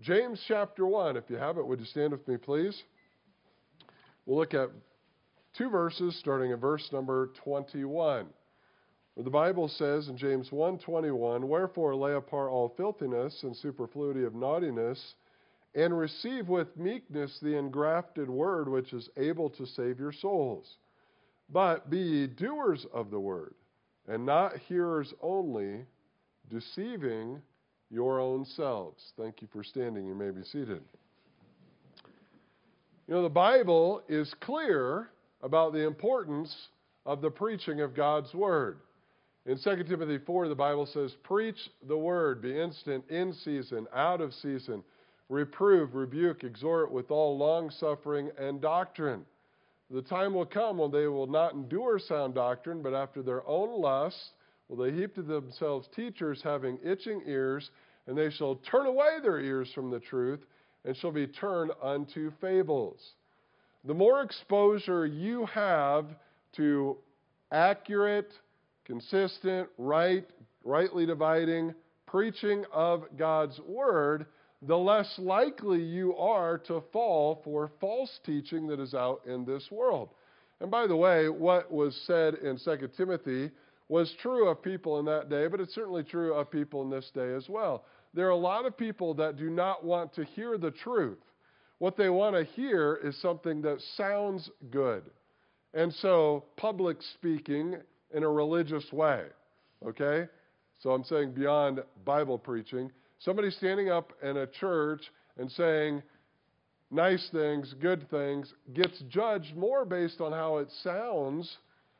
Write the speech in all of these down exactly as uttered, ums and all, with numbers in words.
James chapter one, if you have it, would you stand with me, please? We'll look at two verses, starting at verse number twenty-one. Where the Bible says in James one twenty-one, "Wherefore lay apart all filthiness and superfluity of naughtiness, and receive with meekness the engrafted word which is able to save your souls. But be ye doers of the word, and not hearers only, deceiving your own selves." Thank you for standing. You may be seated. You know, the Bible is clear about the importance of the preaching of God's word. In Second Timothy four, the Bible says, "Preach the word, be instant, in season, out of season, reprove, rebuke, exhort with all long-suffering and doctrine. The time will come when they will not endure sound doctrine, but after their own lusts will they heap to themselves teachers having itching ears, and they shall turn away their ears from the truth, and shall be turned unto fables." The more exposure you have to accurate, consistent, right, rightly dividing preaching of God's word, the less likely you are to fall for false teaching that is out in this world. And by the way, what was said in Second Timothy was true of people in that day, but it's certainly true of people in this day as well. There are a lot of people that do not want to hear the truth. What they want to hear is something that sounds good. And so, public speaking in a religious way, okay? So I'm saying beyond Bible preaching. Somebody standing up in a church and saying nice things, good things, gets judged more based on how it sounds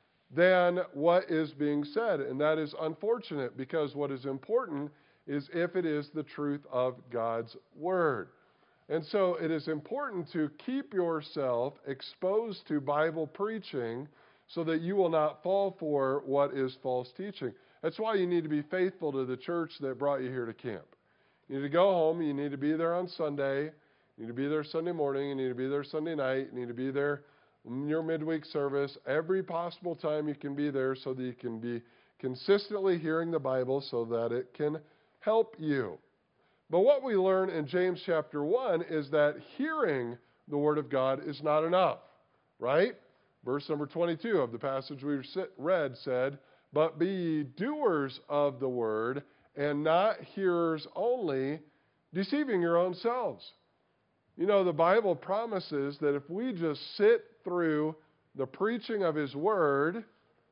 than what is being said. And that is unfortunate, because what is important is if it is the truth of God's word. And so it is important to keep yourself exposed to Bible preaching so that you will not fall for what is false teaching. That's why you need to be faithful to the church that brought you here to camp. You need to go home. You need to be there on Sunday. You need to be there Sunday morning. You need to be there Sunday night. You need to be there in your midweek service every possible time you can be there, so that you can be consistently hearing the Bible so that it can help you. But what we learn in James chapter one is that hearing the word of God is not enough, right? Verse number twenty-two of the passage we read said, "But be ye doers of the word, and not hearers only, deceiving your own selves." You know, the Bible promises that if we just sit through the preaching of his word,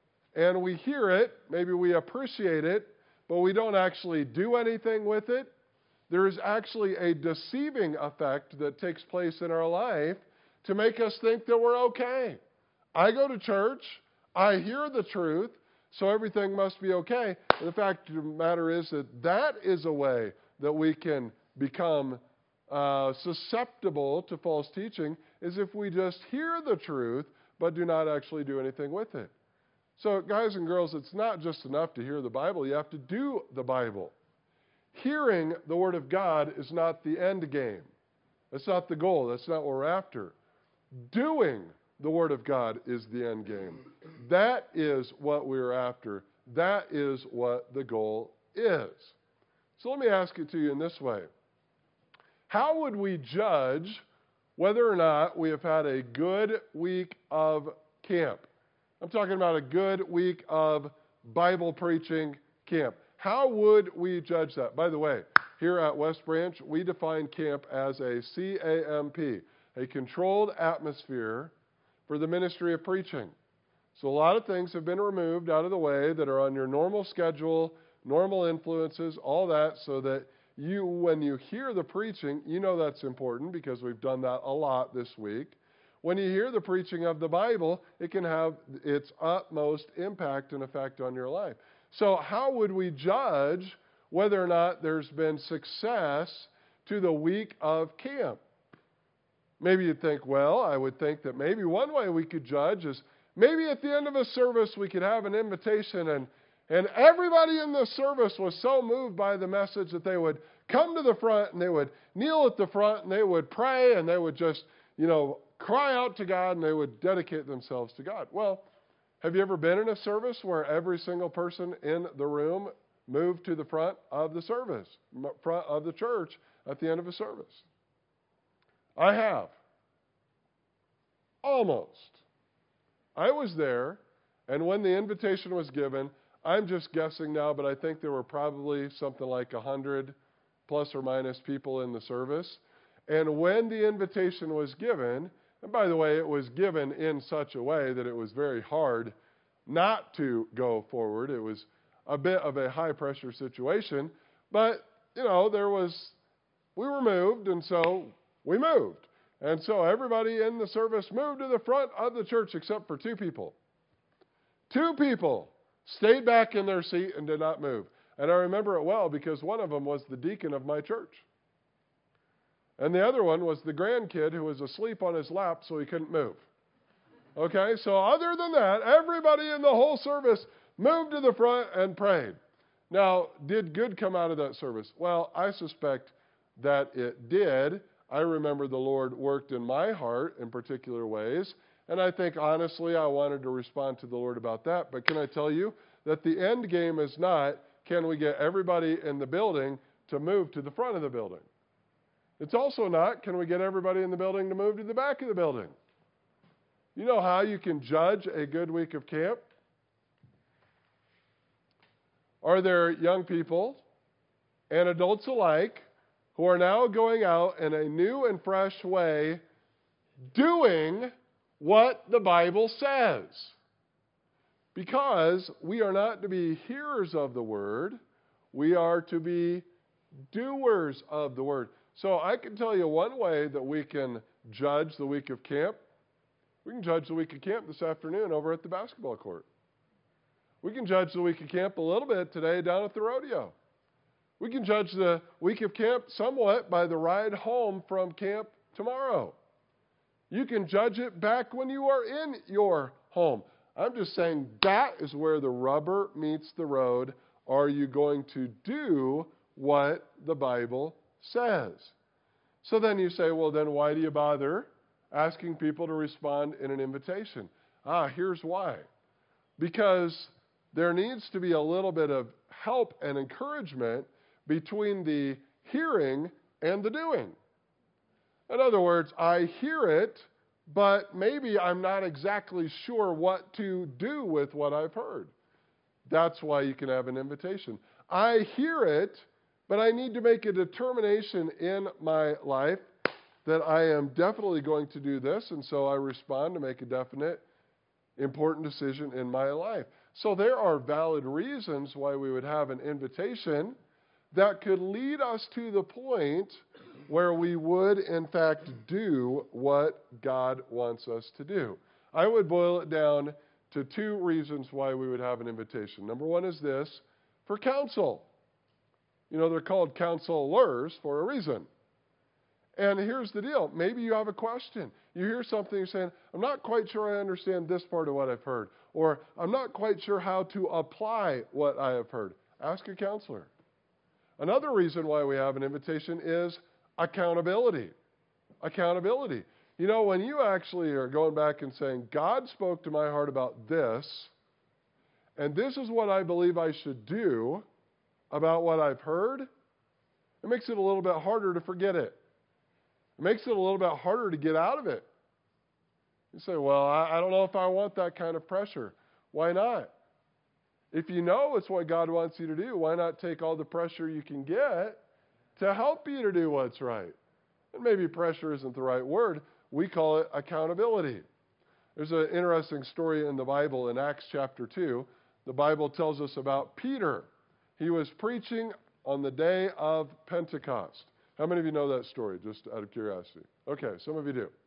and we hear it, maybe we appreciate it, but we don't actually do anything with it, there is actually a deceiving effect that takes place in our life to make us think that we're okay. I go to church, I hear the truth, so everything must be okay. And the fact of the matter is that that is a way that we can become uh, susceptible to false teaching, is if we just hear the truth but do not actually do anything with it. So guys and girls, it's not just enough to hear the Bible. You have to do the Bible. Hearing the Word of God is not the end game. That's not the goal. That's not what we're after. Doing the Word of God is the end game. That is what we're after. That is what the goal is. So let me ask it to you in this way. How would we judge whether or not we have had a good week of camp? I'm talking about a good week of Bible preaching camp. How would we judge that? By the way, here at West Branch, we define camp as a C A M P, a controlled atmosphere for the ministry of preaching. So a lot of things have been removed out of the way that are on your normal schedule, normal influences, all that, so that you, when you hear the preaching, you know that's important because we've done that a lot this week. When you hear the preaching of the Bible, it can have its utmost impact and effect on your life. So how would we judge whether or not there's been success to the week of camp? Maybe you'd think, well, I would think that maybe one way we could judge is maybe at the end of a service we could have an invitation, and, and everybody in the service was so moved by the message that they would come to the front and they would kneel at the front and they would pray and they would just, you know, cry out to God and they would dedicate themselves to God. Well, have you ever been in a service where every single person in the room moved to the front of the service, front of the church, at the end of a service. I have. Almost. I was there, and when the invitation was given, I'm just guessing now, but I think there were probably something like one hundred plus or minus people in the service. And when the invitation was given, and by the way, it was given in such a way that it was very hard not to go forward. It was a bit of a high-pressure situation, but, you know, there was, we were moved, and so we moved. And so everybody in the service moved to the front of the church except for two people. Two people stayed back in their seat and did not move. And I remember it well because one of them was the deacon of my church. And the other one was the grandkid who was asleep on his lap so he couldn't move. Okay, so other than that, everybody in the whole service moved to the front and prayed. Now, did good come out of that service? Well, I suspect that it did. I remember the Lord worked in my heart in particular ways, and I think honestly I wanted to respond to the Lord about that. But can I tell you that the end game is not, can we get everybody in the building to move to the front of the building? It's also not, can we get everybody in the building to move to the back of the building? You know how you can judge a good week of camp? Are there young people and adults alike who are now going out in a new and fresh way doing what the Bible says? Because we are not to be hearers of the word, we are to be doers of the word. So I can tell you one way that we can judge the week of camp. We can judge the week of camp this afternoon over at the basketball court. We can judge the week of camp a little bit today down at the rodeo. We can judge the week of camp somewhat by the ride home from camp tomorrow. You can judge it back when you are in your home. I'm just saying that is where the rubber meets the road. Are you going to do what the Bible says? So then you say, well, then why do you bother asking people to respond in an invitation? Ah, here's why. Because there needs to be a little bit of help and encouragement between the hearing and the doing. In other words, I hear it, but maybe I'm not exactly sure what to do with what I've heard. That's why you can have an invitation. I hear it, but I need to make a determination in my life that I am definitely going to do this, and so I respond to make a definite, important decision in my life. So there are valid reasons why we would have an invitation that could lead us to the point where we would, in fact, do what God wants us to do. I would boil it down to two reasons why we would have an invitation. Number one is this, for counsel. You know, they're called counselors for a reason. And here's the deal. Maybe you have a question. You hear something, you're saying, I'm not quite sure I understand this part of what I've heard. Or I'm not quite sure how to apply what I have heard. Ask a counselor. Another reason why we have an invitation is accountability. Accountability. You know, when you actually are going back and saying, God spoke to my heart about this, and this is what I believe I should do about what I've heard, it makes it a little bit harder to forget it. It makes it a little bit harder to get out of it. You say, well, I, I don't know if I want that kind of pressure. Why not? If you know it's what God wants you to do, why not take all the pressure you can get to help you to do what's right? And maybe pressure isn't the right word. We call it accountability. There's an interesting story in the Bible in Acts chapter two. The Bible tells us about Peter. He was preaching on the day of Pentecost. How many of you know that story, just out of curiosity? Okay, some of you do.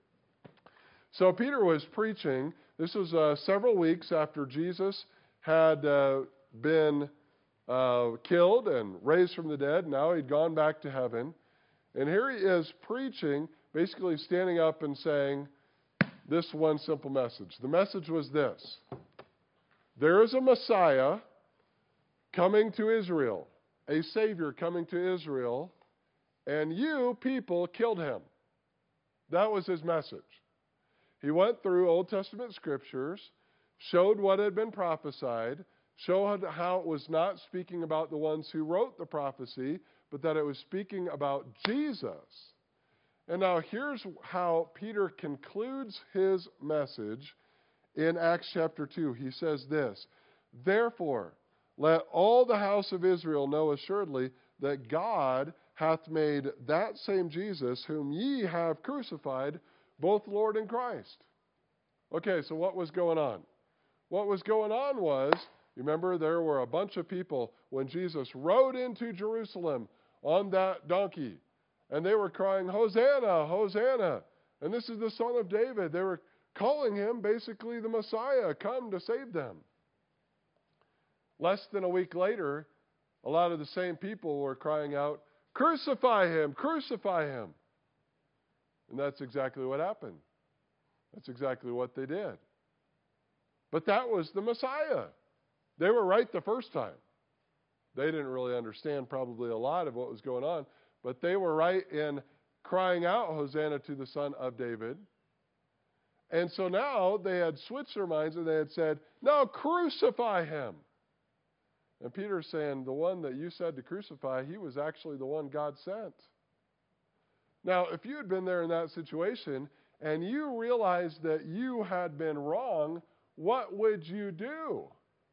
So Peter was preaching. This was uh, several weeks after Jesus had uh, been uh, killed and raised from the dead. Now he'd gone back to heaven. And here he is preaching, basically standing up and saying this one simple message. The message was this: there is a Messiah coming to Israel, a Savior coming to Israel, and you people killed him. That was his message. He went through Old Testament scriptures, showed what had been prophesied, showed how it was not speaking about the ones who wrote the prophecy, but that it was speaking about Jesus. And now here's how Peter concludes his message in Acts chapter two. He says this, "Therefore, let all the house of Israel know assuredly that God hath made that same Jesus whom ye have crucified, both Lord and Christ." Okay, so what was going on? What was going on was, remember, there were a bunch of people when Jesus rode into Jerusalem on that donkey, and they were crying, "Hosanna, Hosanna." And this is the Son of David. They were calling him basically the Messiah, come to save them. Less than a week later, a lot of the same people were crying out, "Crucify him, crucify him." And that's exactly what happened. That's exactly what they did. But that was the Messiah. They were right the first time. They didn't really understand probably a lot of what was going on, but they were right in crying out, "Hosanna to the Son of David." And so now they had switched their minds and they had said, "No, crucify him." And Peter's saying, the one that you said to crucify, he was actually the one God sent. Now, if you had been there in that situation and you realized that you had been wrong, what would you do?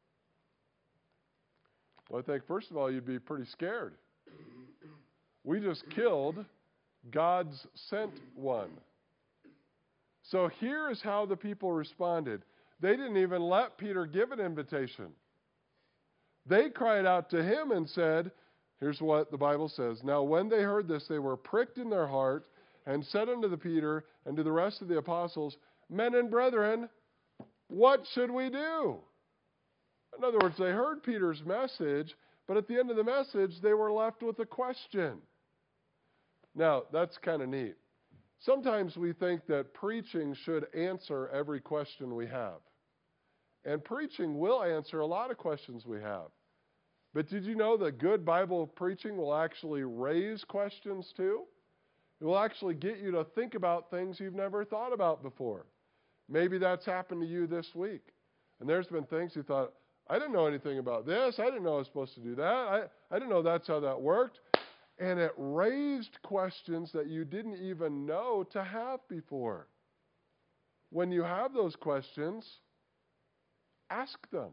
Well, I think, first of all, you'd be pretty scared. We just killed God's sent one. So here is how the people responded. They didn't even let Peter give an invitation. They cried out to him and said, here's what the Bible says, "Now when they heard this, they were pricked in their heart and said unto the Peter and to the rest of the apostles, 'Men and brethren, what should we do?'" In other words, they heard Peter's message, but at the end of the message, they were left with a question. Now, that's kind of neat. Sometimes we think that preaching should answer every question we have. And preaching will answer a lot of questions we have. But did you know that good Bible preaching will actually raise questions too? It will actually get you to think about things you've never thought about before. Maybe that's happened to you this week. And there's been things you thought, I didn't know anything about this. I didn't know I was supposed to do that. I, I didn't know that's how that worked. And it raised questions that you didn't even know to have before. When you have those questions, ask them.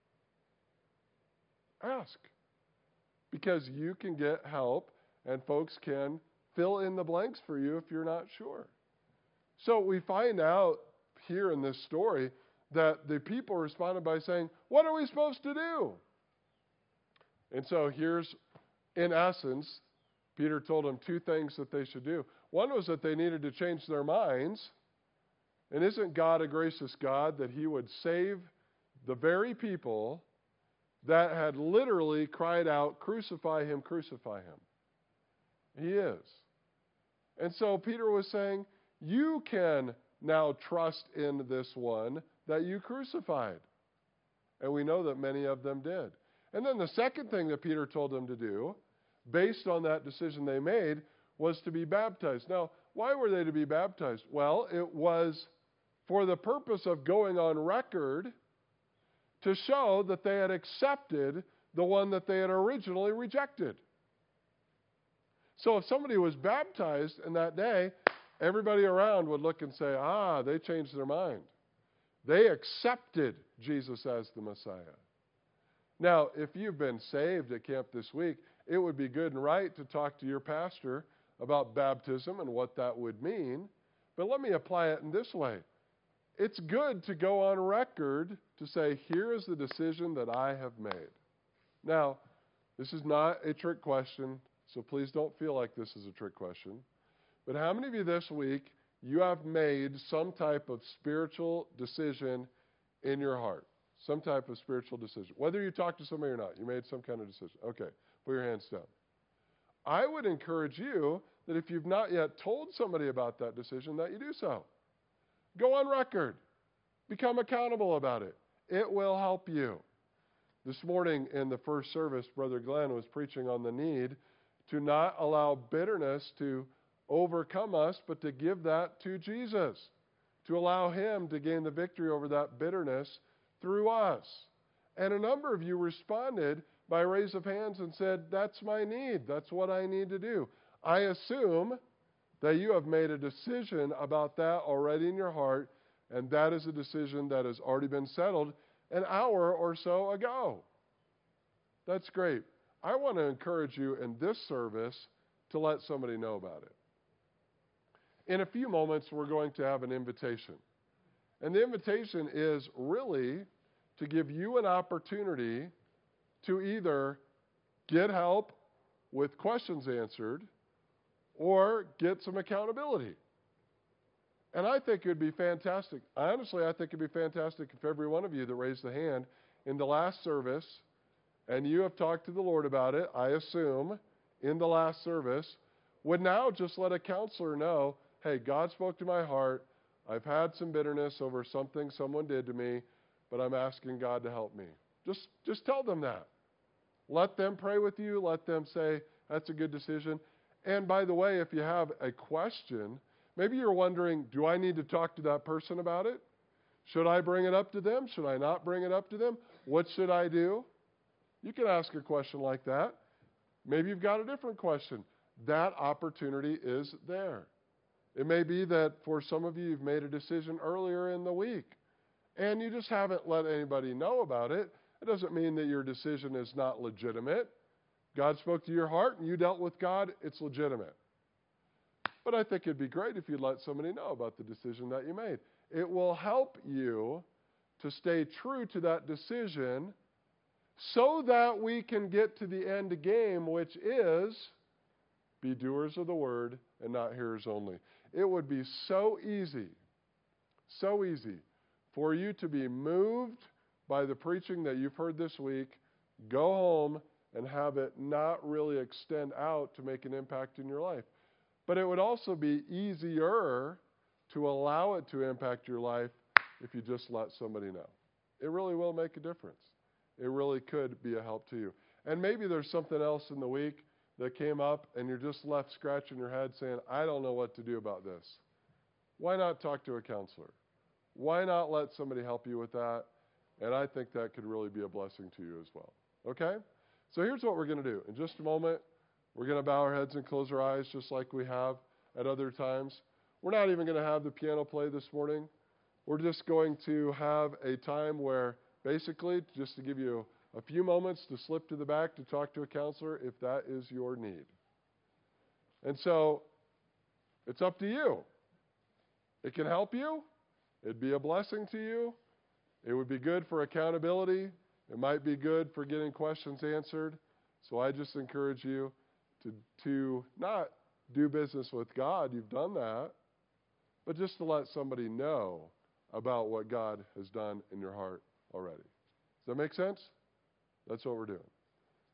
Ask. Because you can get help and folks can fill in the blanks for you if you're not sure. So we find out here in this story that the people responded by saying, "What are we supposed to do?" And so here's, in essence, Peter told them two things that they should do. One was that they needed to change their minds. And isn't God a gracious God that he would save the very people that had literally cried out, "Crucify him, crucify him"? He is. And so Peter was saying, you can now trust in this one that you crucified. And we know that many of them did. And then the second thing that Peter told them to do, based on that decision they made, was to be baptized. Now, why were they to be baptized? Well, it was for the purpose of going on record to show that they had accepted the one that they had originally rejected. So if somebody was baptized in that day, everybody around would look and say, ah, they changed their mind. They accepted Jesus as the Messiah. Now, if you've been saved at camp this week, it would be good and right to talk to your pastor about baptism and what that would mean. But let me apply it in this way. It's good to go on record to say, here is the decision that I have made. Now, this is not a trick question, so please don't feel like this is a trick question. But how many of you this week, you have made some type of spiritual decision in your heart? Some type of spiritual decision. Whether you talk to somebody or not, you made some kind of decision. Okay, put your hands down. I would encourage you that if you've not yet told somebody about that decision, that you do so. Go on record. Become accountable about it. It will help you. This morning in the first service, Brother Glenn was preaching on the need to not allow bitterness to overcome us, but to give that to Jesus, to allow him to gain the victory over that bitterness through us. And a number of you responded by raise of hands and said, that's my need. That's what I need to do. I assume that you have made a decision about that already in your heart, and that is a decision that has already been settled an hour or so ago. That's great. I want to encourage you in this service to let somebody know about it. In a few moments, we're going to have an invitation. And the invitation is really to give you an opportunity to either get help with questions answered or get some accountability. And I think it would be fantastic. Honestly, I think it would be fantastic if every one of you that raised the hand in the last service, and you have talked to the Lord about it, I assume, in the last service, would now just let a counselor know, hey, God spoke to my heart. I've had some bitterness over something someone did to me, but I'm asking God to help me. Just, just tell them that. Let them pray with you. Let them say, that's a good decision. And by the way, if you have a question, maybe you're wondering, do I need to talk to that person about it? Should I bring it up to them? Should I not bring it up to them? What should I do? You can ask a question like that. Maybe you've got a different question. That opportunity is there. It may be that for some of you, you've made a decision earlier in the week, and you just haven't let anybody know about it. It doesn't mean that your decision is not legitimate. God spoke to your heart, and you dealt with God. It's legitimate. But I think it'd be great if you'd let somebody know about the decision that you made. It will help you to stay true to that decision so that we can get to the end game, which is be doers of the word and not hearers only. It would be so easy, so easy for you to be moved by the preaching that you've heard this week, go home and have it not really extend out to make an impact in your life. But it would also be easier to allow it to impact your life if you just let somebody know. It really will make a difference. It really could be a help to you. And maybe there's something else in the week that came up and you're just left scratching your head saying, I don't know what to do about this. Why not talk to a counselor? Why not let somebody help you with that? And I think that could really be a blessing to you as well. Okay? So here's what we're going to do. In just a moment, we're going to bow our heads and close our eyes just like we have at other times. We're not even going to have the piano play this morning. We're just going to have a time where basically, just to give you a few moments to slip to the back to talk to a counselor if that is your need. And so, it's up to you. It can help you. It'd be a blessing to you. It would be good for accountability. It might be good for getting questions answered. So I just encourage you to, to not do business with God. You've done that. But just to let somebody know about what God has done in your heart already. Does that make sense? That's what we're doing.